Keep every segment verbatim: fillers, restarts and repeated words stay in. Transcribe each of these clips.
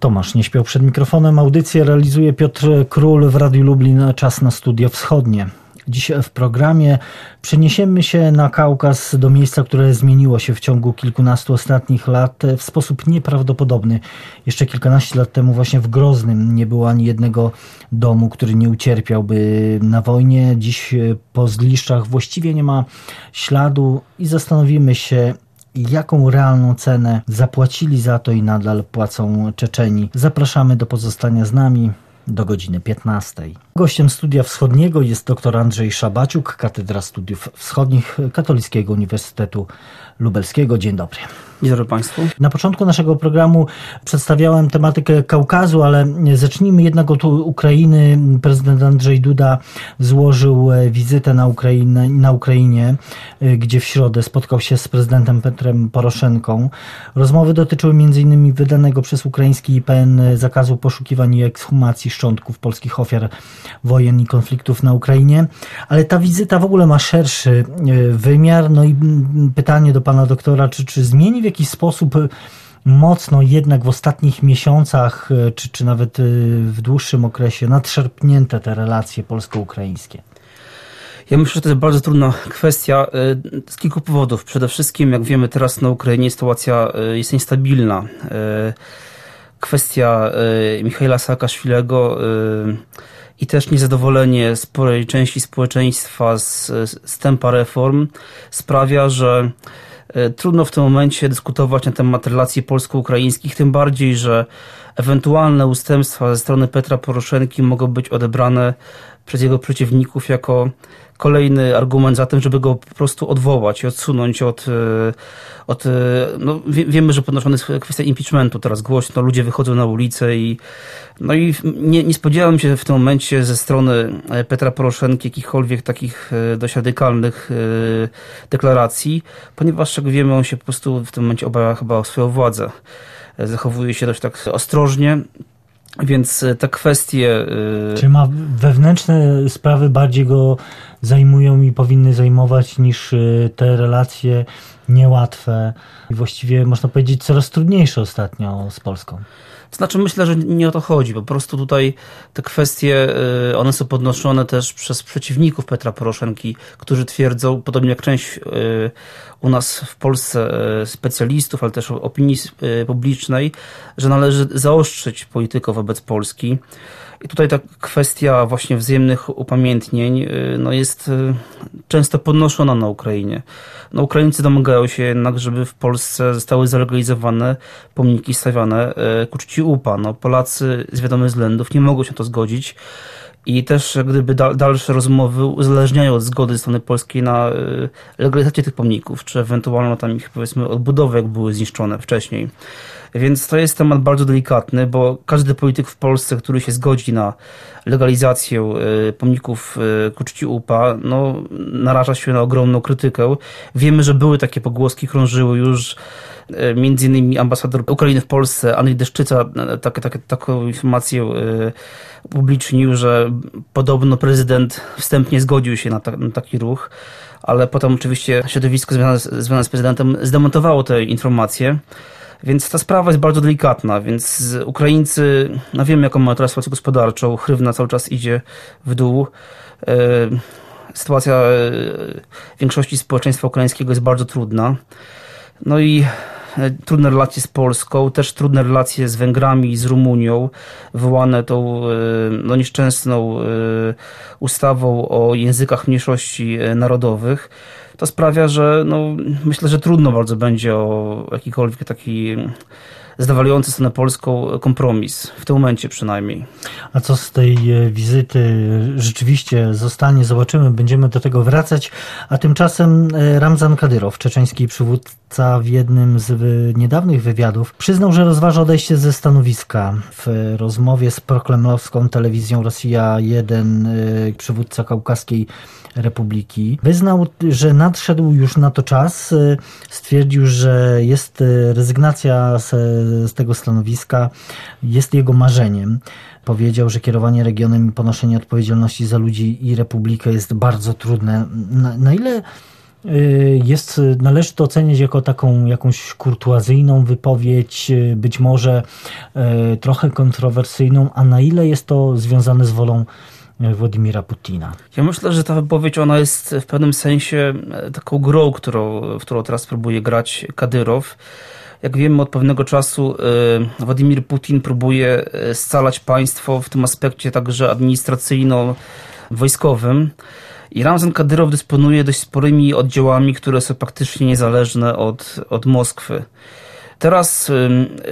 Tomasz nie śpiał przed mikrofonem. Audycję realizuje Piotr Król w Radiu Lublin. Czas na Studio Wschodnie. Dziś w programie przeniesiemy się na Kaukaz, do miejsca, które zmieniło się w ciągu kilkunastu ostatnich lat w sposób nieprawdopodobny. Jeszcze kilkanaście lat temu właśnie w Groznym nie było ani jednego domu, który nie ucierpiałby na wojnie. Dziś po zgliszczach właściwie nie ma śladu i zastanowimy się, jaką realną cenę zapłacili za to i nadal płacą Czeczeni. Zapraszamy do pozostania z nami do godziny piętnastej. Gościem Studia Wschodniego jest dr Andrzej Szabaciuk, Katedra Studiów Wschodnich Katolickiego Uniwersytetu Lubelskiego. Dzień dobry. Dzień dobry Państwu. Na początku naszego programu przedstawiałem tematykę Kaukazu, ale zacznijmy jednak od Ukrainy. Prezydent Andrzej Duda złożył wizytę na, Ukrainę, na Ukrainie, gdzie w środę spotkał się z prezydentem Petrem Poroszenką. Rozmowy dotyczyły między innymi wydanego przez ukraiński I P N zakazu poszukiwań i ekshumacji szczątków polskich ofiar wojen i konfliktów na Ukrainie, ale ta wizyta w ogóle ma szerszy wymiar. No i pytanie do pana doktora, czy, czy zmieni w jakiś sposób mocno jednak w ostatnich miesiącach, czy, czy nawet w dłuższym okresie nadszarpnięte te relacje polsko-ukraińskie? Ja myślę, że to jest bardzo trudna kwestia z kilku powodów. Przede wszystkim, jak wiemy, teraz na Ukrainie sytuacja jest niestabilna. Kwestia Michaila Saakaszwilego i też niezadowolenie sporej części społeczeństwa z, z tempa reform sprawia, że trudno w tym momencie dyskutować na temat relacji polsko-ukraińskich, tym bardziej, że ewentualne ustępstwa ze strony Petra Poroszenki mogą być odebrane przez jego przeciwników jako kolejny argument za tym, żeby go po prostu odwołać i odsunąć od... od no, wie, wiemy, że podnoszona jest kwestia impeachmentu teraz głośno, ludzie wychodzą na ulicę i no i nie, nie spodziewałem się w tym momencie ze strony Petra Poroszenki jakichkolwiek takich dość radykalnych deklaracji, ponieważ jak wiemy, on się po prostu w tym momencie obawia chyba o swoją władzę. Zachowuje się dość tak ostrożnie. Więc te kwestie... Czy ma wewnętrzne sprawy bardziej go zajmują i powinny zajmować niż te relacje niełatwe i właściwie można powiedzieć coraz trudniejsze ostatnio z Polską? To znaczy myślę, że nie o to chodzi. Po prostu tutaj te kwestie, one są podnoszone też przez przeciwników Petra Poroszenki, którzy twierdzą, podobnie jak część u nas w Polsce specjalistów, ale też opinii publicznej, że należy zaostrzyć politykę wobec Polski. I tutaj ta kwestia właśnie wzajemnych upamiętnień no jest często podnoszona na Ukrainie. No Ukraińcy domagają się jednak, żeby w Polsce zostały zalegalizowane pomniki stawiane ku czci U P A. No, Polacy z wiadomych względów nie mogą się na to zgodzić. I też gdyby dalsze rozmowy uzależniają od zgody ze strony polskiej na legalizację tych pomników, czy ewentualnie tam ich powiedzmy odbudowę, jak były zniszczone wcześniej. Więc to jest temat bardzo delikatny, bo każdy polityk w Polsce, który się zgodzi na legalizację pomników ku czci U P A, no, naraża się na ogromną krytykę. Wiemy, że były takie pogłoski, krążyły już. Między innymi ambasador Ukrainy w Polsce, Andrzej Deszczyca, tak, tak, taką informację upublicznił, że podobno prezydent wstępnie zgodził się na, ta, na taki ruch, ale potem oczywiście środowisko związane, związane z prezydentem zdemontowało te informacje. Więc ta sprawa jest bardzo delikatna, więc Ukraińcy, no wiemy jaką mają teraz sytuację gospodarczą, hrywna cały czas idzie w dół. Sytuacja większości społeczeństwa ukraińskiego jest bardzo trudna. No i trudne relacje z Polską, też trudne relacje z Węgrami, z Rumunią, wywołane tą no, nieszczęsną ustawą o językach mniejszości narodowych. To sprawia, że no, myślę, że trudno bardzo będzie o jakikolwiek taki zadowalający stronę polską kompromis, w tym momencie przynajmniej. A co z tej wizyty rzeczywiście zostanie, zobaczymy, będziemy do tego wracać. A tymczasem Ramzan Kadyrow, czeczeński przywódca, w jednym z niedawnych wywiadów przyznał, że rozważa odejście ze stanowiska. W rozmowie z prokremlowską telewizją Rosja jeden, przywódca Kaukaskiej Republiki, wyznał, że nadszedł już na to czas. Stwierdził, że jest rezygnacja z, z tego stanowiska, jest jego marzeniem. Powiedział, że kierowanie regionem i ponoszenie odpowiedzialności za ludzi i republikę jest bardzo trudne. Na, na ile jest, należy to oceniać jako taką jakąś kurtuazyjną wypowiedź, być może trochę kontrowersyjną, a na ile jest to związane z wolą Władimira Putina? Ja myślę, że ta wypowiedź ona jest w pewnym sensie taką grą, którą, w którą teraz próbuje grać Kadyrow. Jak wiemy, od pewnego czasu Władimir Putin próbuje scalać państwo w tym aspekcie także administracyjno-wojskowym. I Ramzan Kadyrow dysponuje dość sporymi oddziałami, które są praktycznie niezależne od, od Moskwy. Teraz y,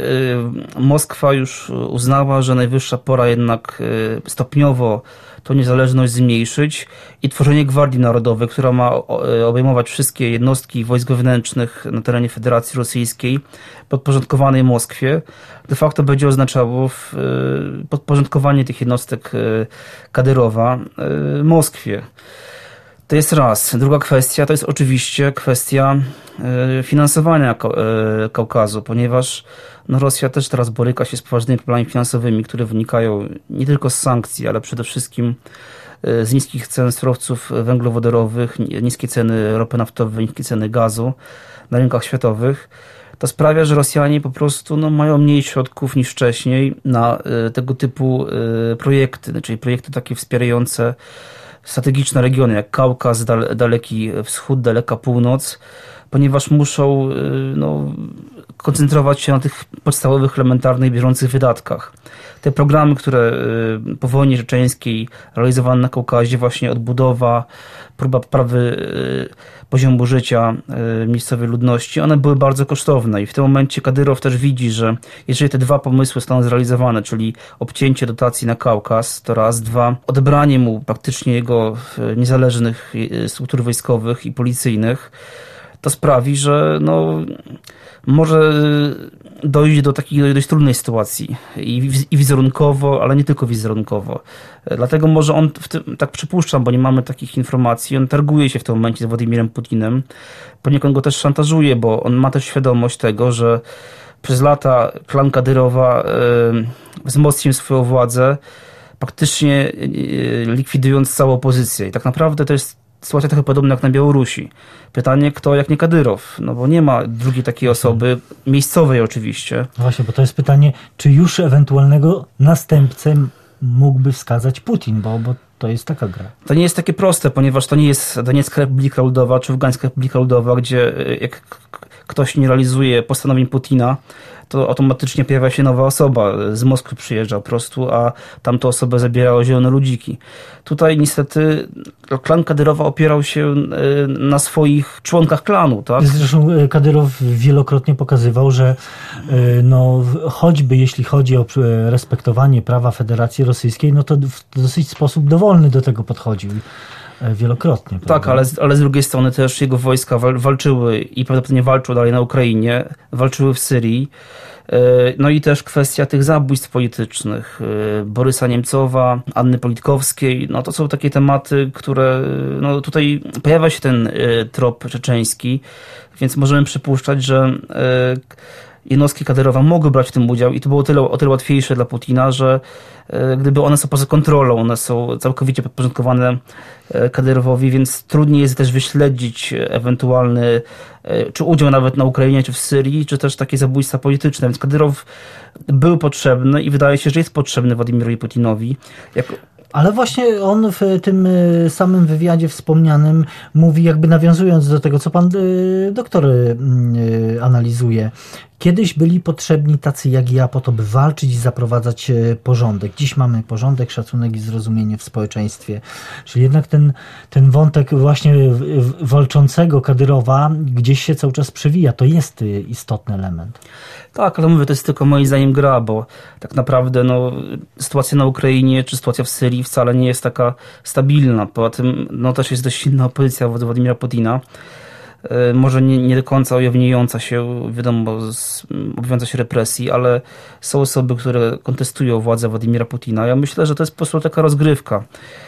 y, Moskwa już uznała, że najwyższa pora jednak y, stopniowo tą niezależność zmniejszyć i tworzenie Gwardii Narodowej, która ma obejmować wszystkie jednostki wojsk wewnętrznych na terenie Federacji Rosyjskiej podporządkowanej Moskwie, de facto będzie oznaczało w, y, podporządkowanie tych jednostek y, Kadyrowa y, Moskwie. To jest raz. Druga kwestia to jest oczywiście kwestia finansowania Kaukazu, ponieważ no, Rosja też teraz boryka się z poważnymi problemami finansowymi, które wynikają nie tylko z sankcji, ale przede wszystkim z niskich cen surowców węglowodorowych, niskie ceny ropy naftowej, niskie ceny gazu na rynkach światowych. To sprawia, że Rosjanie po prostu no, mają mniej środków niż wcześniej na tego typu projekty, czyli projekty takie wspierające strategiczne regiony jak Kaukaz, Daleki Wschód, Daleka Północ, ponieważ muszą no, koncentrować się na tych podstawowych, elementarnych, bieżących wydatkach. Te programy, które po wojnie czeczeńskiej realizowane na Kaukazie, właśnie odbudowa, próba poprawy poziomu życia miejscowej ludności, one były bardzo kosztowne i w tym momencie Kadyrow też widzi, że jeżeli te dwa pomysły zostaną zrealizowane, czyli obcięcie dotacji na Kaukaz, to raz, dwa, odebranie mu praktycznie jego niezależnych struktur wojskowych i policyjnych, to sprawi, że no, może dojść do takiej dość trudnej sytuacji i, i wizerunkowo, ale nie tylko wizerunkowo. Dlatego może on, w tym, tak przypuszczam, bo nie mamy takich informacji, on targuje się w tym momencie z Władimirem Putinem, poniekąd go też szantażuje, bo on ma też świadomość tego, że przez lata klan Kadyrowa y, wzmocnił swoją władzę, praktycznie y, likwidując całą opozycję. I tak naprawdę to jest sytuacja trochę podobna jak na Białorusi. Pytanie, kto jak nie Kadyrow? No bo nie ma drugiej takiej osoby, miejscowej oczywiście. No właśnie, bo to jest pytanie, czy już ewentualnego następcę mógłby wskazać Putin, bo, bo to jest taka gra. To nie jest takie proste, ponieważ to nie jest Doniecka Republika Ludowa czy Ługańska Republika Ludowa, gdzie jak ktoś nie realizuje postanowień Putina, to automatycznie pojawia się nowa osoba. Z Moskwy przyjeżdża po prostu, a tamtą osobę zabierało zielone ludziki. Tutaj niestety klan Kadyrowa opierał się na swoich członkach klanu. Tak? Zresztą Kadyrow wielokrotnie pokazywał, że no, choćby jeśli chodzi o respektowanie prawa Federacji Rosyjskiej, no to w dosyć sposób dowolny do tego podchodził. Wielokrotnie. Prawda? Tak, ale, ale z drugiej strony też jego wojska wal, walczyły i prawdopodobnie walczą dalej na Ukrainie, walczyły w Syrii. No i też kwestia tych zabójstw politycznych. Borysa Niemcowa, Anny Politkowskiej, no to są takie tematy, które, no tutaj pojawia się ten trop czeczeński, więc możemy przypuszczać, że jednostki Kadyrowa mogły brać w tym udział i to było tyle, o tyle łatwiejsze dla Putina, że gdyby one są poza kontrolą, one są całkowicie podporządkowane Kadyrowowi, więc trudniej jest też wyśledzić ewentualny, czy udział nawet na Ukrainie, czy w Syrii, czy też takie zabójstwa polityczne. Więc Kadyrow był potrzebny i wydaje się, że jest potrzebny Władimirowi Putinowi. Jak... Ale właśnie on w tym samym wywiadzie wspomnianym mówi, jakby nawiązując do tego, co pan doktor analizuje. Kiedyś byli potrzebni tacy jak ja po to, by walczyć i zaprowadzać porządek. Dziś mamy porządek, szacunek i zrozumienie w społeczeństwie. Czyli jednak ten, ten wątek właśnie walczącego Kadyrowa gdzieś się cały czas przewija. To jest istotny element. Tak, ale mówię, to jest tylko moim zdaniem gra, bo tak naprawdę no, sytuacja na Ukrainie czy sytuacja w Syrii wcale nie jest taka stabilna. Poza tym no, też jest dość silna opozycja wobec Władimira Putina. Może nie, nie do końca ujawniająca się, wiadomo, z, obawiająca się represji, ale są osoby, które kontestują władzę Władimira Putina. Ja myślę, że to jest po prostu taka rozgrywka.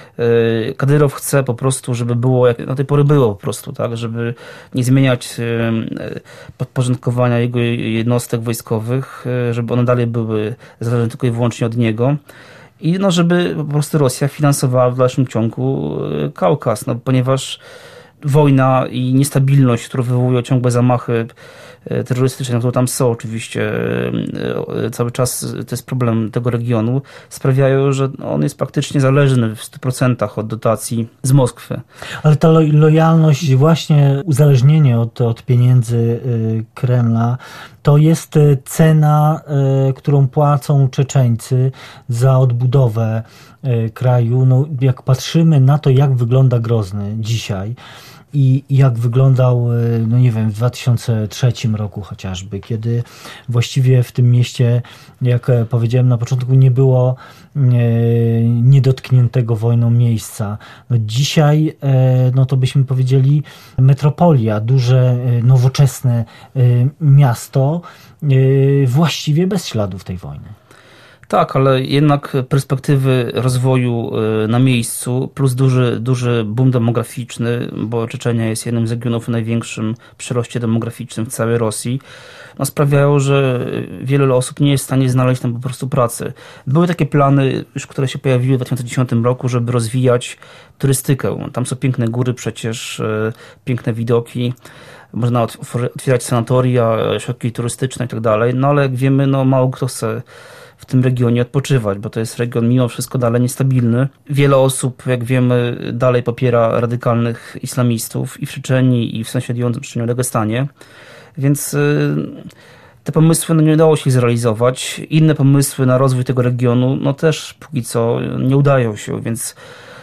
Kadyrow chce po prostu, żeby było, jak do tej pory było po prostu, tak, żeby nie zmieniać podporządkowania jego jednostek wojskowych, żeby one dalej były zależne tylko i wyłącznie od niego. I no, żeby po prostu Rosja finansowała w dalszym ciągu Kaukaz, no, ponieważ wojna i niestabilność, które wywołują ciągłe zamachy terrorystyczne, które tam są oczywiście cały czas, to jest problem tego regionu, sprawiają, że on jest praktycznie zależny w stu procentach od dotacji z Moskwy. Ale ta lo- lojalność, właśnie uzależnienie od, od pieniędzy Kremla, to jest cena, którą płacą Czeczeńcy za odbudowę kraju. No, jak patrzymy na to, jak wygląda Grozny dzisiaj, i jak wyglądał, no nie wiem, w dwa tysiące trzecim roku chociażby, kiedy właściwie w tym mieście, jak powiedziałem na początku, nie było niedotkniętego wojną miejsca. No dzisiaj, no to byśmy powiedzieli, metropolia, duże, nowoczesne miasto, właściwie bez śladów tej wojny. Tak, ale jednak perspektywy rozwoju na miejscu plus duży, duży boom demograficzny, bo Czeczenia jest jednym z regionów o największym przyroście demograficznym w całej Rosji, no sprawiają, że wiele osób nie jest w stanie znaleźć tam po prostu pracy. Były takie plany, już które się pojawiły w dwa tysiące dziesiątym roku, żeby rozwijać turystykę. Tam są piękne góry przecież, piękne widoki. Można otwierać sanatoria, ośrodki turystyczne i tak dalej, no ale jak wiemy, no mało kto chce w tym regionie odpoczywać, bo to jest region mimo wszystko dalej niestabilny. Wiele osób, jak wiemy, dalej popiera radykalnych islamistów i w Czeczenii, i w sąsiadującym Czeczeniu Dagestanie, więc te pomysły no, nie udało się zrealizować. Inne pomysły na rozwój tego regionu no też póki co nie udają się, więc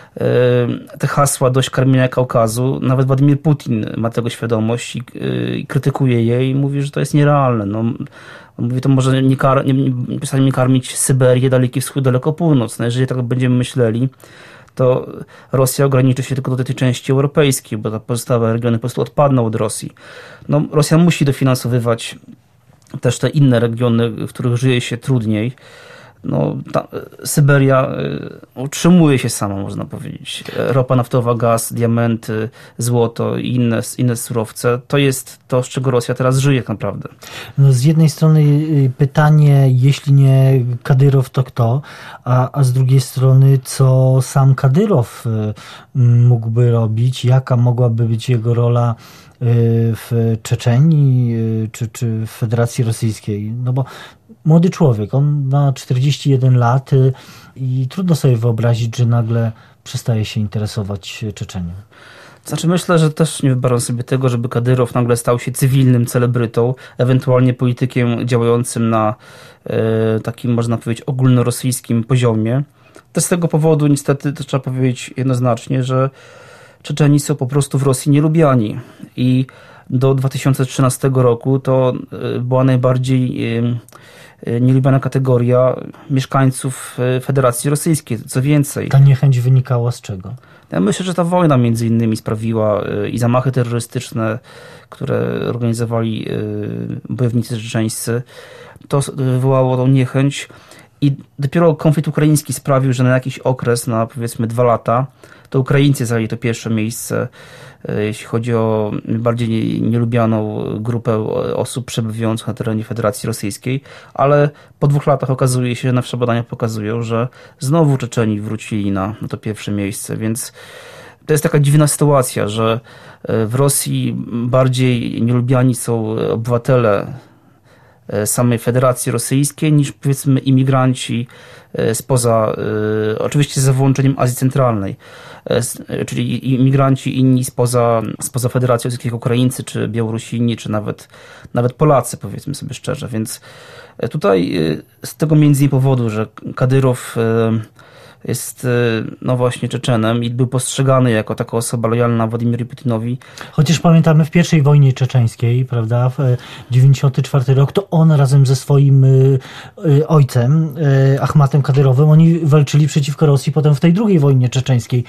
te hasła dość karmienia Kaukazu, nawet Władimir Putin ma tego świadomość i, i krytykuje je i mówi, że to jest nierealne. No, on mówi, to może nie, kar, nie, nie, nie karmić Syberię, Daleki Wschód, Daleko Północ. No, jeżeli tak będziemy myśleli, to Rosja ograniczy się tylko do tej części europejskiej, bo te pozostałe regiony po prostu odpadną od Rosji. No, Rosja musi dofinansowywać też te inne regiony, w których żyje się trudniej. No, ta, Syberia y, utrzymuje się sama, można powiedzieć. Ropa naftowa, gaz, diamenty, złoto i inne, inne surowce. To jest to, z czego Rosja teraz żyje tak naprawdę. No, z jednej strony pytanie, jeśli nie Kadyrow, to kto? A, a z drugiej strony, co sam Kadyrow y, mógłby robić? Jaka mogłaby być jego rola w Czeczenii czy, czy w Federacji Rosyjskiej? No bo młody człowiek, on ma czterdzieści jeden lat i trudno sobie wyobrazić, że nagle przestaje się interesować Czeczenią. Znaczy myślę, że też nie wyobrażam sobie tego, żeby Kadyrow nagle stał się cywilnym celebrytą, ewentualnie politykiem działającym na e, takim, można powiedzieć, ogólnorosyjskim poziomie. To z tego powodu niestety to trzeba powiedzieć jednoznacznie, że Czeczeni są po prostu w Rosji nielubiani i do dwa tysiące trzynastego roku to była najbardziej nielubiana kategoria mieszkańców Federacji Rosyjskiej. Co więcej... Ta niechęć wynikała z czego? Ja myślę, że ta wojna między innymi sprawiła i zamachy terrorystyczne, które organizowali bojownicy czeczeńscy, to wywołało tą niechęć i dopiero konflikt ukraiński sprawił, że na jakiś okres, na powiedzmy dwa lata, to Ukraińcy zajęli to pierwsze miejsce, jeśli chodzi o bardziej nielubianą grupę osób przebywających na terenie Federacji Rosyjskiej, ale po dwóch latach okazuje się, że nasze badania pokazują, że znowu Czeczeni wrócili na, na to pierwsze miejsce, więc to jest taka dziwna sytuacja, że w Rosji bardziej nielubiani są obywatele samej Federacji Rosyjskiej niż powiedzmy imigranci spoza, oczywiście za wyłączeniem Azji Centralnej, czyli imigranci inni spoza, spoza Federacji Rosyjskiej, Ukraińcy, czy Białorusini, czy nawet, nawet Polacy, powiedzmy sobie szczerze. Więc tutaj z tego między innymi powodu, że Kadyrow jest no właśnie Czeczenem i był postrzegany jako taka osoba lojalna Władimirowi Putinowi. Chociaż pamiętamy w pierwszej wojnie czeczeńskiej, prawda, w dziewięćdziesiątym czwartym roku, to on razem ze swoim ojcem, Achmatem Kadyrowem, oni walczyli przeciwko Rosji, potem w tej drugiej wojnie czeczeńskiej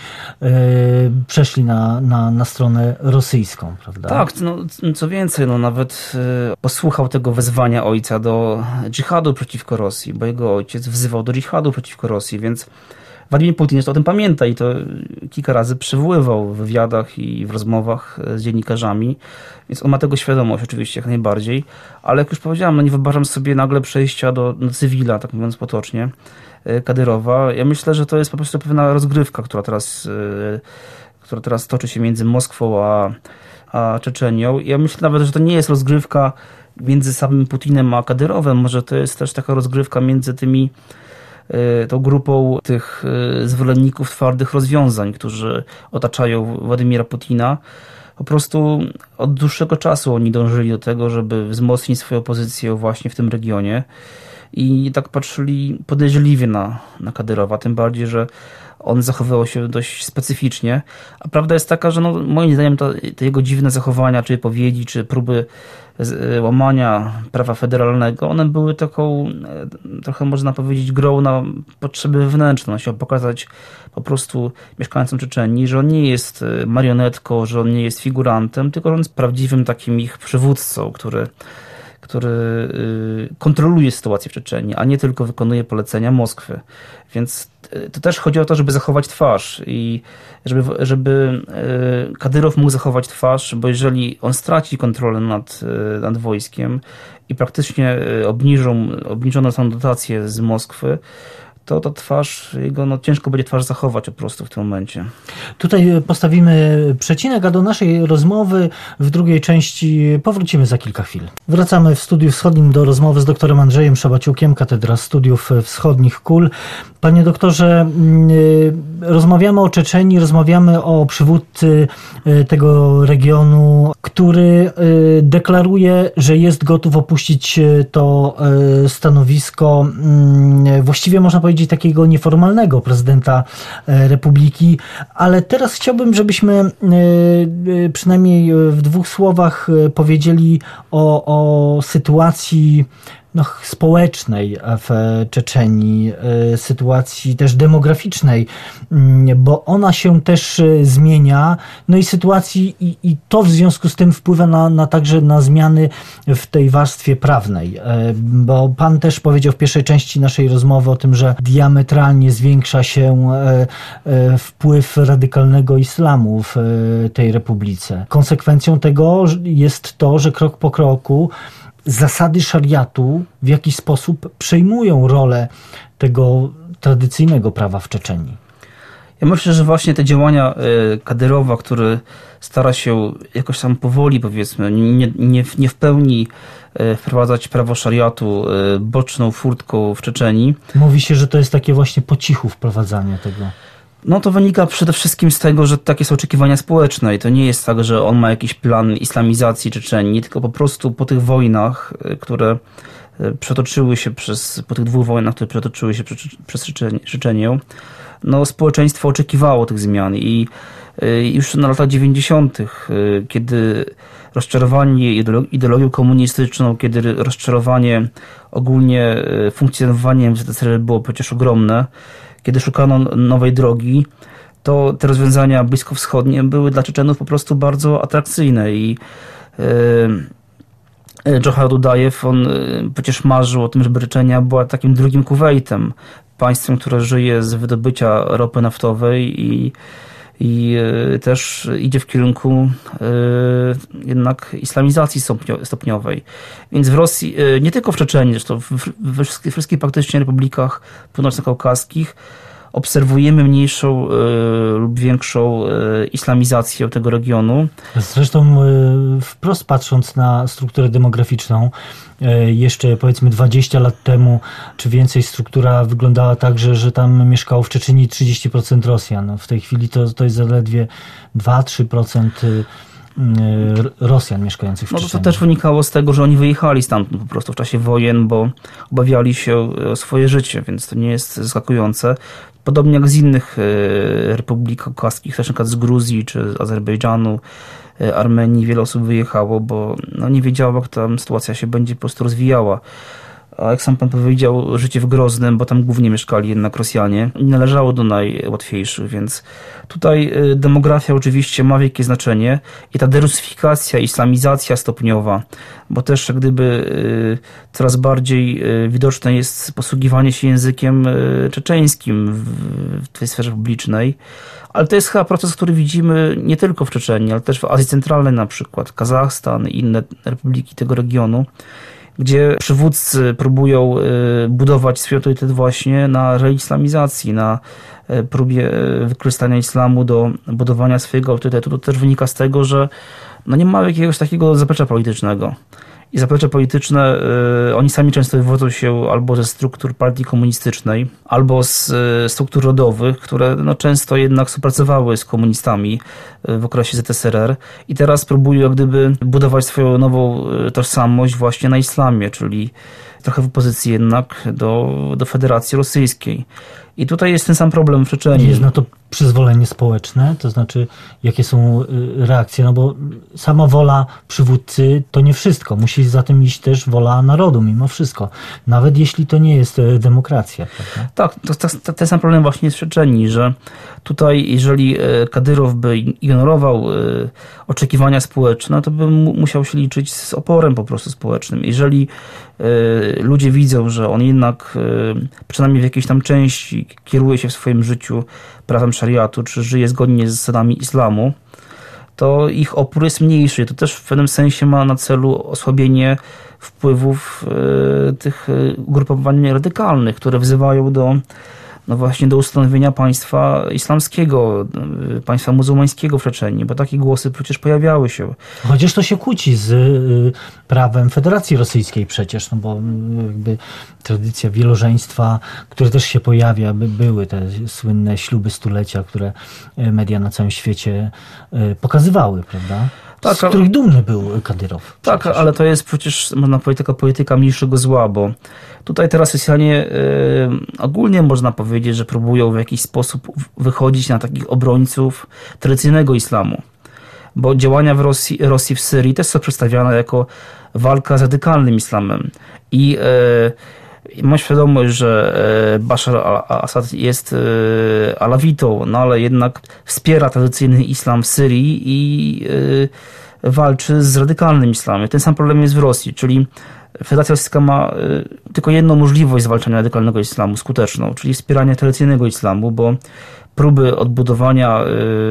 przeszli na, na, na stronę rosyjską, prawda? Tak, no, co więcej, no nawet posłuchał tego wezwania ojca do dżihadu przeciwko Rosji, bo jego ojciec wzywał do dżihadu przeciwko Rosji, więc Władimir Putin jeszcze o tym pamięta i to kilka razy przywoływał w wywiadach i w rozmowach z dziennikarzami, więc on ma tego świadomość oczywiście jak najbardziej, ale jak już powiedziałem, no nie wyobrażam sobie nagle przejścia do, do cywila, tak mówiąc potocznie, Kadyrowa. Ja myślę, że to jest po prostu pewna rozgrywka, która teraz która teraz toczy się między Moskwą a, a Czeczenią. Ja myślę nawet, że to nie jest rozgrywka między samym Putinem a Kadyrowem. Może to jest też taka rozgrywka między tymi, tą grupą tych zwolenników twardych rozwiązań, którzy otaczają Władimira Putina. Po prostu od dłuższego czasu oni dążyli do tego, żeby wzmocnić swoją pozycję właśnie w tym regionie i tak patrzyli podejrzliwie na, na Kadyrowa, tym bardziej, że on zachowywał się dość specyficznie, a prawda jest taka, że no, moim zdaniem to, te jego dziwne zachowania, czy wypowiedzi, czy próby łamania prawa federalnego, one były taką, trochę można powiedzieć, grą na potrzeby wewnętrzne. On chciał pokazać po prostu mieszkańcom Czeczenii, że on nie jest marionetką, że on nie jest figurantem, tylko że on jest prawdziwym takim ich przywódcą, który który kontroluje sytuację w Czeczenii, a nie tylko wykonuje polecenia Moskwy. Więc to też chodzi o to, żeby zachować twarz i żeby, żeby Kadyrow mógł zachować twarz, bo jeżeli on straci kontrolę nad, nad wojskiem i praktycznie obniżą, obniżone są dotacje z Moskwy, to ta twarz, jego no, ciężko będzie twarz zachować po prostu w tym momencie. Tutaj postawimy przecinek, a do naszej rozmowy w drugiej części powrócimy za kilka chwil. Wracamy w Studiu Wschodnim do rozmowy z doktorem Andrzejem Szabaciukiem, Katedra Studiów Wschodnich K U L. Panie doktorze, rozmawiamy o Czeczenii, rozmawiamy o przywódcy tego regionu, który deklaruje, że jest gotów opuścić to stanowisko, właściwie można powiedzieć takiego nieformalnego prezydenta Republiki, ale teraz chciałbym, żebyśmy przynajmniej w dwóch słowach powiedzieli o, o sytuacji no, społecznej w Czeczenii, sytuacji też demograficznej, bo ona się też zmienia, no i sytuacji i, i to w związku z tym wpływa na, na także na zmiany w tej warstwie prawnej, bo pan też powiedział w pierwszej części naszej rozmowy o tym, że diametralnie zwiększa się wpływ radykalnego islamu w tej republice. Konsekwencją tego jest to, że krok po kroku zasady szariatu w jakiś sposób przejmują rolę tego tradycyjnego prawa w Czeczenii. Ja myślę, że właśnie te działania Kadyrowa, który stara się jakoś tam powoli, powiedzmy, nie, nie, nie w pełni wprowadzać prawo szariatu boczną furtką w Czeczenii. Mówi się, że to jest takie właśnie po cichu wprowadzanie tego. No to wynika przede wszystkim z tego, że takie są oczekiwania społeczne i to nie jest tak, że on ma jakiś plan islamizacji Czeczenii, tylko po prostu po tych wojnach, które przetoczyły się przez, po tych dwóch wojnach, które przetoczyły się przez Czeczenię, no społeczeństwo oczekiwało tych zmian i już na lata dziewięćdziesiątych, kiedy rozczarowanie ideologią komunistyczną, kiedy rozczarowanie ogólnie funkcjonowaniem Z S R R było przecież ogromne, kiedy szukano nowej drogi, to te rozwiązania bliskowschodnie były dla Czeczenów po prostu bardzo atrakcyjne i Dżochar Dudajew, on przecież marzył o tym, żeby Czeczenia była takim drugim Kuwejtem, państwem, które żyje z wydobycia ropy naftowej i, i też idzie w kierunku jednak islamizacji stopniowej. Więc w Rosji, nie tylko w Czeczenii, zresztą we wszystkich, wszystkich praktycznie republikach północno-kaukaskich obserwujemy mniejszą y, lub większą y, islamizację tego regionu. Zresztą y, wprost patrząc na strukturę demograficzną, y, jeszcze powiedzmy dwadzieścia lat temu, czy więcej, struktura wyglądała tak, że, że tam mieszkało w Czeczenii trzydzieści procent Rosjan. W tej chwili to, to jest zaledwie dwa do trzech procent y, Rosjan mieszkających w No Czeczenii. to, to też wynikało z tego, że oni wyjechali stamtąd po prostu w czasie wojen, bo obawiali się o swoje życie, więc to nie jest zaskakujące. Podobnie jak z innych republik kaukaskich, też na przykład z Gruzji czy z Azerbejdżanu, Armenii, wiele osób wyjechało, bo no nie wiedziało, jak tam sytuacja się będzie po prostu rozwijała. A jak sam pan powiedział, życie w Groznym, bo tam głównie mieszkali jednak Rosjanie, nie należało do najłatwiejszych, więc tutaj demografia oczywiście ma wielkie znaczenie i ta derusyfikacja, islamizacja stopniowa, bo też jak gdyby coraz bardziej widoczne jest posługiwanie się językiem czeczeńskim w tej sferze publicznej, ale to jest chyba proces, który widzimy nie tylko w Czeczenii, ale też w Azji Centralnej na przykład, Kazachstan i inne republiki tego regionu. gdzie przywódcy próbują budować swój autorytet właśnie na reislamizacji, na próbie wykorzystania islamu do budowania swojego autorytetu. To też wynika z tego, że no nie ma jakiegoś takiego zaplecza politycznego. I zaplecze polityczne, y, oni sami często wywodzą się albo ze struktur partii komunistycznej, albo z y, struktur rodowych, które no, często jednak współpracowały z komunistami y, w okresie Z S R R i teraz próbują jak gdyby budować swoją nową y, tożsamość właśnie na islamie, czyli trochę w opozycji jednak do, do Federacji Rosyjskiej. I tutaj jest ten sam problem w Czeczenii. Jest na to przyzwolenie społeczne? To znaczy, jakie są reakcje? No bo sama wola przywódcy to nie wszystko. Musi za tym iść też wola narodu mimo wszystko. Nawet jeśli to nie jest demokracja. Prawda? Tak, to, to, ten sam problem właśnie jest w Czeczenii, że tutaj jeżeli Kadyrow by ignorował oczekiwania społeczne, to by musiał się liczyć z oporem po prostu społecznym. Jeżeli ludzie widzą, że on jednak przynajmniej w jakiejś tam części kieruje się w swoim życiu prawem szariatu, czy żyje zgodnie z zasadami islamu, to ich opór jest mniejszy. To też w pewnym sensie ma na celu osłabienie wpływów tych ugrupowań radykalnych, które wzywają do no właśnie do ustanowienia państwa islamskiego, państwa muzułmańskiego w Czeczenii, bo takie głosy przecież pojawiały się. Chociaż to się kłóci z y, prawem Federacji Rosyjskiej przecież, no bo jakby tradycja wielożeństwa, które też się pojawia, by, były te słynne śluby stulecia, które media na całym świecie y, pokazywały, prawda? Tak, z których dumny był Kadyrow. Tak, przecież. Ale to jest przecież, można powiedzieć, taka polityka mniejszego zła, bo tutaj teraz Rosjanie y, ogólnie można powiedzieć, że próbują w jakiś sposób wychodzić na takich obrońców tradycyjnego islamu. Bo działania w Rosji, Rosji w Syrii też są przedstawiane jako walka z radykalnym islamem. I y, mam świadomość, że Bashar al-Assad jest alawitą, no ale jednak wspiera tradycyjny islam w Syrii i walczy z radykalnym islamem. Ten sam problem jest w Rosji, czyli Federacja Rosyjska ma tylko jedną możliwość zwalczania radykalnego islamu, skuteczną, czyli wspieranie tradycyjnego islamu, bo próby odbudowania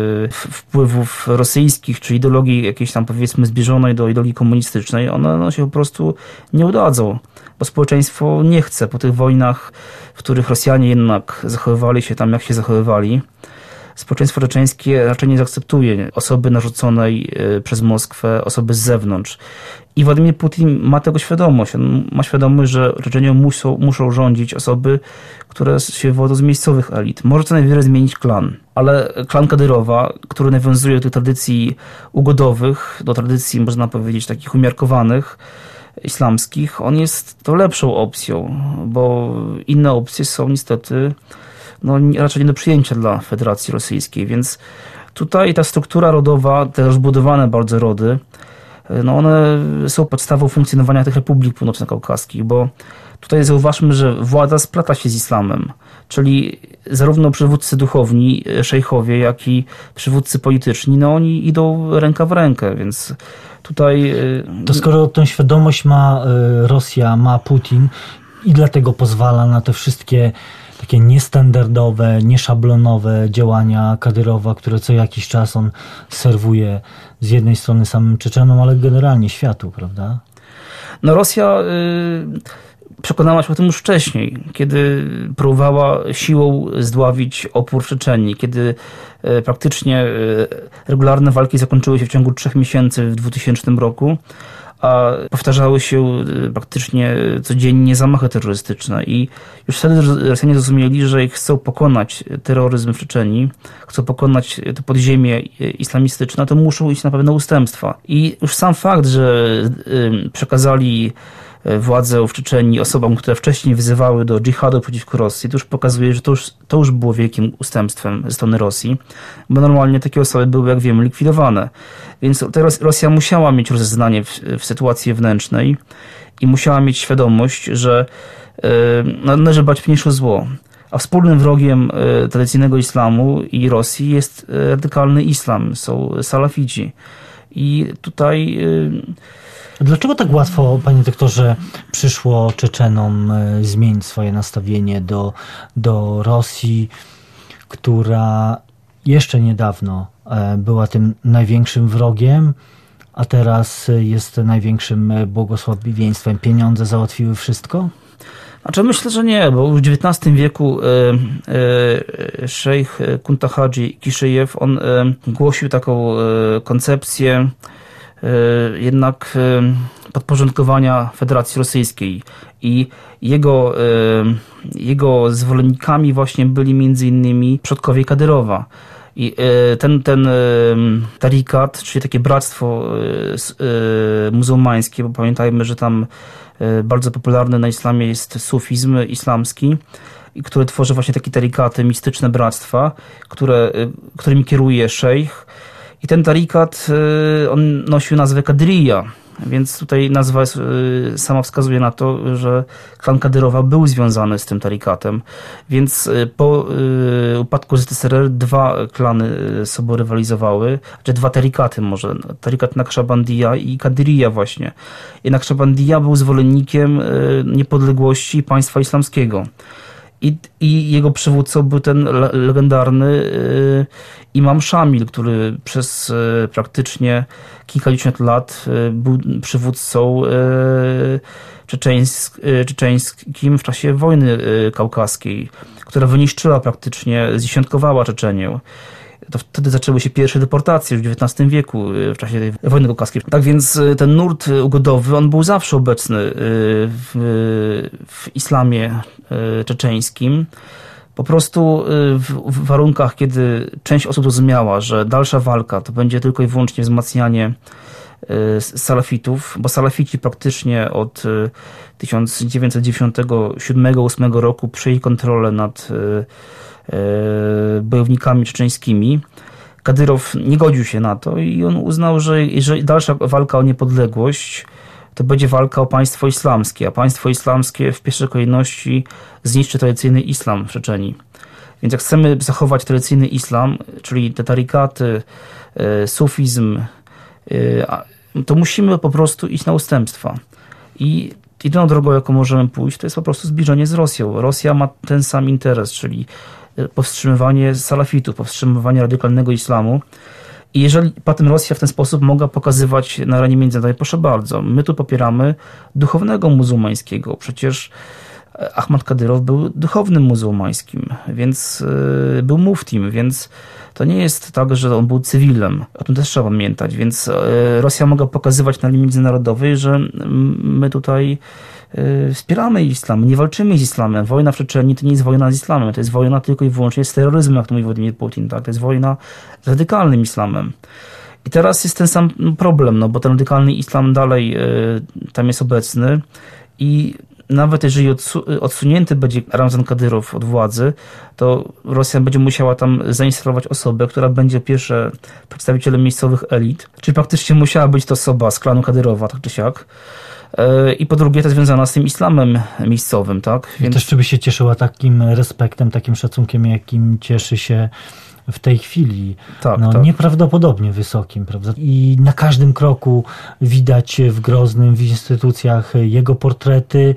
wpływów rosyjskich, czy ideologii jakiejś tam powiedzmy zbliżonej do ideologii komunistycznej, one no, się po prostu nie udadzą, bo społeczeństwo nie chce po tych wojnach, w których Rosjanie jednak zachowywali się tam, jak się zachowywali. Społeczeństwo czeczeńskie raczej nie zaakceptuje osoby narzuconej przez Moskwę, osoby z zewnątrz. I Władimir Putin ma tego świadomość. On ma świadomość, że Czeczenią muszą, muszą rządzić osoby, które się wywodzą z miejscowych elit. Może co najwyżej zmienić klan. Ale klan Kadyrowa, który nawiązuje do tych tradycji ugodowych, do tradycji, można powiedzieć, takich umiarkowanych, islamskich, on jest to lepszą opcją, bo inne opcje są niestety no, raczej nie do przyjęcia dla Federacji Rosyjskiej, więc tutaj ta struktura rodowa, te rozbudowane bardzo rody, no one są podstawą funkcjonowania tych republik północno-kaukaskich, bo tutaj zauważmy, że władza splata się z islamem, czyli zarówno przywódcy duchowni, szejchowie, jak i przywódcy polityczni, no oni idą ręka w rękę, więc tutaj... To skoro tę świadomość ma Rosja, ma Putin i dlatego pozwala na te wszystkie takie niestandardowe, nieszablonowe działania Kadyrowa, które co jakiś czas on serwuje z jednej strony samym Czeczenom, ale generalnie światu, prawda? No Rosja y, przekonała się o tym już wcześniej, kiedy próbowała siłą zdławić opór w Czeczenii, kiedy y, praktycznie y, regularne walki zakończyły się w ciągu trzech miesięcy w dwutysięcznym roku, a powtarzały się praktycznie codziennie zamachy terrorystyczne i już wtedy Rosjanie zrozumieli, że chcą pokonać terroryzm w Czeczenii, chcą pokonać to podziemie islamistyczne, to muszą iść na pewne ustępstwa. I już sam fakt, że przekazali władzę w Czeczenii osobom, które wcześniej wyzywały do dżihadu przeciwko Rosji, to już pokazuje, że to już, to już było wielkim ustępstwem ze strony Rosji, bo normalnie takie osoby były, jak wiemy, likwidowane. Więc teraz Rosja musiała mieć rozeznanie w, w sytuacji wewnętrznej i musiała mieć świadomość, że yy, należy bać mniejsze zło. A wspólnym wrogiem yy, tradycyjnego islamu i Rosji jest yy, radykalny islam, są salafici. I tutaj... Yy, Dlaczego tak łatwo, panie doktorze, przyszło Czeczenom zmienić swoje nastawienie do, do Rosji, która jeszcze niedawno była tym największym wrogiem, a teraz jest największym błogosławieństwem? Pieniądze załatwiły wszystko? Znaczy myślę, że nie, bo w dziewiętnastym wieku e, e, szejch Kunta Hadzi Kiszyjew, on e, głosił taką e, koncepcję e, jednak e, podporządkowania Federacji Rosyjskiej i jego, e, jego zwolennikami właśnie byli między innymi przodkowie Kadyrowa. I ten, ten tarikat, czyli takie bractwo muzułmańskie, bo pamiętajmy, że tam bardzo popularny na islamie jest sufizm islamski, który tworzy właśnie takie tarikaty, mistyczne bractwa, które, którymi kieruje szejch. I ten tarikat, on nosił nazwę Kadyrija, więc tutaj nazwa sama wskazuje na to, że klan Kadyrowa był związany z tym tarikatem. Więc po upadku Z S R R dwa klany sobą rywalizowały, czy dwa tarikaty może, tarikat Naqshbandija i Kadyrija właśnie. I Naqshbandija był zwolennikiem niepodległości państwa islamskiego. I, I jego przywódcą był ten legendarny y, imam Szamil, który przez y, praktycznie kilkadziesiąt lat y, był przywódcą y, czeczeńsk, y, czeczeńskim w czasie wojny y, kaukaskiej, która wyniszczyła praktycznie, zdziesiątkowała Czeczenię. To wtedy zaczęły się pierwsze deportacje już w dziewiętnastym wieku, w czasie tej wojny kaukaskiej. Tak więc ten nurt ugodowy, on był zawsze obecny w, w islamie czeczeńskim. Po prostu w, w warunkach, kiedy część osób rozumiała, że dalsza walka to będzie tylko i wyłącznie wzmacnianie salafitów, bo salafici praktycznie od tysiąc dziewięćset dziewięćdziesiątego siódmego ósmego roku przejęli kontrolę nad bojownikami czeczeńskimi. Kadyrow nie godził się na to i on uznał, że jeżeli dalsza walka o niepodległość, to będzie walka o państwo islamskie, a państwo islamskie w pierwszej kolejności zniszczy tradycyjny islam w Czeczenii. Więc jak chcemy zachować tradycyjny islam, czyli te tarikaty, sufizm, to musimy po prostu iść na ustępstwa. I jedyną drogą, jaką możemy pójść, to jest po prostu zbliżenie z Rosją. Rosja ma ten sam interes, czyli powstrzymywanie salafitów, powstrzymywanie radykalnego islamu. I jeżeli potem Rosja w ten sposób mogła pokazywać na arenie międzynarodowej, proszę bardzo, my tu popieramy duchownego muzułmańskiego. Przecież Ahmad Kadyrow był duchownym muzułmańskim, więc yy, był muftim, więc to nie jest tak, że on był cywilem. O tym też trzeba pamiętać. Więc yy, Rosja mogła pokazywać na arenie międzynarodowej, że my tutaj yy, wspieramy islam, nie walczymy z islamem. Wojna w Czeczenii to nie jest wojna z islamem, to jest wojna tylko i wyłącznie z terroryzmem, jak to mówi Władimir Putin. Tak? To jest wojna z radykalnym islamem. I teraz jest ten sam problem, no bo ten radykalny islam dalej yy, tam jest obecny i nawet jeżeli odsunięty będzie Ramzan Kadyrow od władzy, to Rosja będzie musiała tam zainstalować osobę, która będzie pierwsze przedstawicielem miejscowych elit, czyli praktycznie musiała być to osoba z klanu Kadyrowa, tak czy siak. I po drugie, to związana z tym islamem miejscowym, tak? Więc... I też czy by się cieszyła takim respektem, takim szacunkiem, jakim cieszy się w tej chwili, tak, no, tak. nieprawdopodobnie wysokim, prawda? I na każdym kroku widać w Groznym, w instytucjach jego portrety,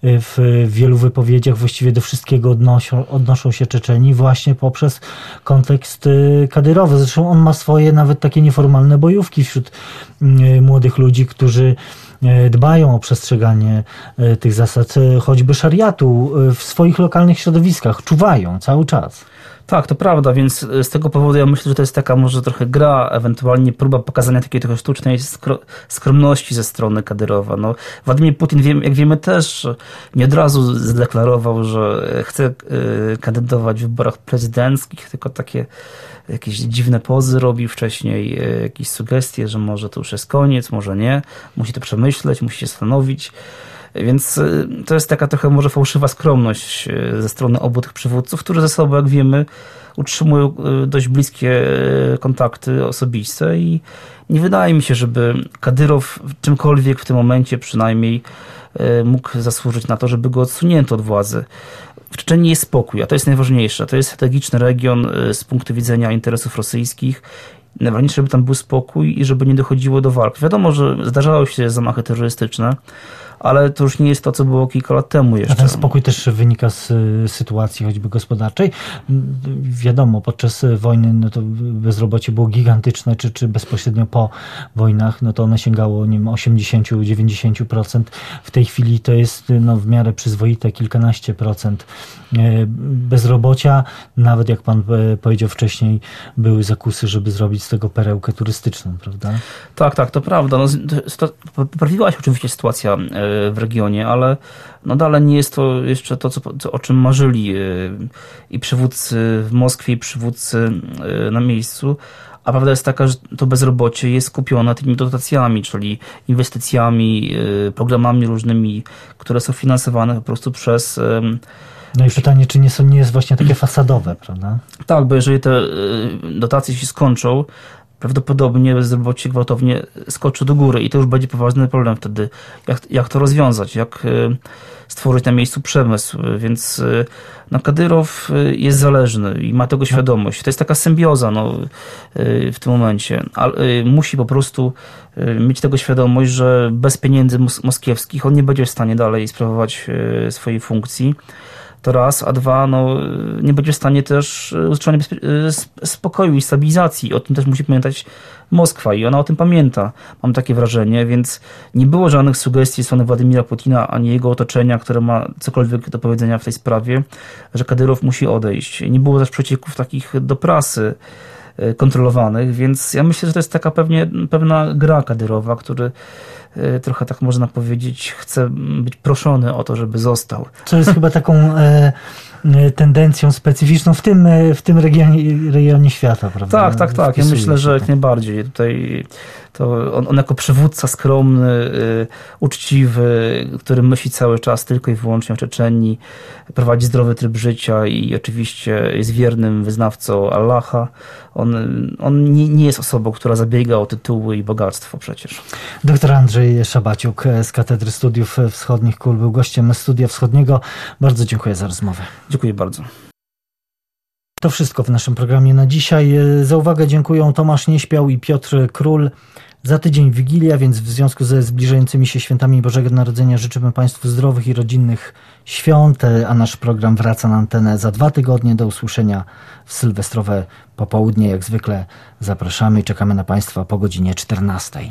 w wielu wypowiedziach właściwie do wszystkiego odnoszą, odnoszą się Czeczeni właśnie poprzez kontekst kadyrowy. Zresztą on ma swoje nawet takie nieformalne bojówki wśród młodych ludzi, którzy dbają o przestrzeganie tych zasad, choćby szariatu w swoich lokalnych środowiskach, czuwają cały czas. Tak, to prawda, więc z tego powodu ja myślę, że to jest taka może trochę gra, ewentualnie próba pokazania takiej trochę sztucznej skromności ze strony Kadyrowa. No, Władimir Putin, jak wiemy, też nie od razu zdeklarował, że chce kandydować w wyborach prezydenckich, tylko takie jakieś dziwne pozy robił wcześniej, jakieś sugestie, że może to już jest koniec, może nie, musi to przemyśleć, musi się zastanowić. Więc to jest taka trochę może fałszywa skromność ze strony obu tych przywódców, którzy ze sobą, jak wiemy, utrzymują dość bliskie kontakty osobiste i nie wydaje mi się, żeby Kadyrow czymkolwiek w tym momencie przynajmniej mógł zasłużyć na to, żeby go odsunięto od władzy. W Czeczenii jest spokój, a to jest najważniejsze. To jest strategiczny region z punktu widzenia interesów rosyjskich Najważniejsze, żeby tam był spokój i żeby nie dochodziło do walk. Wiadomo, że zdarzały się zamachy terrorystyczne, ale to już nie jest to, co było kilka lat temu jeszcze. A ten spokój też wynika z sytuacji choćby gospodarczej. Wiadomo, podczas wojny no to bezrobocie było gigantyczne, czy, czy bezpośrednio po wojnach, no to ono sięgało, nie wiem, osiemdziesiąt do dziewięćdziesięciu procent. W tej chwili to jest no, w miarę przyzwoite, kilkanaście procent bezrobocia. Nawet jak pan powiedział wcześniej, były zakusy, żeby zrobić z tego perełkę turystyczną, prawda? Tak, tak, to prawda. No, to, to, poprawiła się oczywiście sytuacja w regionie, ale no dalej nie jest to jeszcze to, co, co, o czym marzyli i przywódcy w Moskwie, i przywódcy na miejscu. A prawda jest taka, że to bezrobocie jest skupione tymi dotacjami, czyli inwestycjami, programami różnymi, które są finansowane po prostu przez... No i pytanie, czy nie, są, nie jest właśnie takie fasadowe, prawda? Tak, bo jeżeli te dotacje się skończą, prawdopodobnie bezrobocie gwałtownie skoczy do góry i to już będzie poważny problem wtedy. Jak, jak to rozwiązać? Jak stworzyć na miejscu przemysł? Więc no, Kadyrow jest zależny i ma tego świadomość. To jest taka symbioza no, w tym momencie. Ale musi po prostu mieć tego świadomość, że bez pieniędzy mos- moskiewskich on nie będzie w stanie dalej sprawować swojej funkcji. To raz, a dwa, no, nie będzie w stanie też utrzymania bezpie- spokoju i stabilizacji. O tym też musi pamiętać Moskwa i ona o tym pamięta. Mam takie wrażenie, więc nie było żadnych sugestii ze strony Władimira Putina ani jego otoczenia, które ma cokolwiek do powiedzenia w tej sprawie, że Kadyrow musi odejść. Nie było też przecieków takich do prasy kontrolowanych, więc ja myślę, że to jest taka pewnie, pewna gra Kadyrowa, który trochę tak można powiedzieć chce być proszony o to, żeby został. Co jest chyba taką e, tendencją specyficzną w tym, w tym regionie, rejonie świata, prawda? Tak, tak, tak. Ja myślę, że jak najbardziej. Tutaj to on, on jako przywódca skromny, y, uczciwy, który myśli cały czas tylko i wyłącznie o Czeczenii, prowadzi zdrowy tryb życia i oczywiście jest wiernym wyznawcą Allaha. On, on nie, nie jest osobą, która zabiega o tytuły i bogactwo przecież. Doktor Andrzej Szabaciuk z Katedry Studiów Wschodnich K U L był gościem Studia Wschodniego. Bardzo dziękuję za rozmowę. Dziękuję bardzo. To wszystko w naszym programie na dzisiaj. Za uwagę dziękuję Tomasz Nieśpiał i Piotr Król. Za tydzień Wigilia, więc w związku ze zbliżającymi się świętami Bożego Narodzenia życzymy Państwu zdrowych i rodzinnych świąt, a nasz program wraca na antenę za dwa tygodnie. Do usłyszenia w sylwestrowe popołudnie. Jak zwykle zapraszamy i czekamy na Państwa po godzinie czternastej.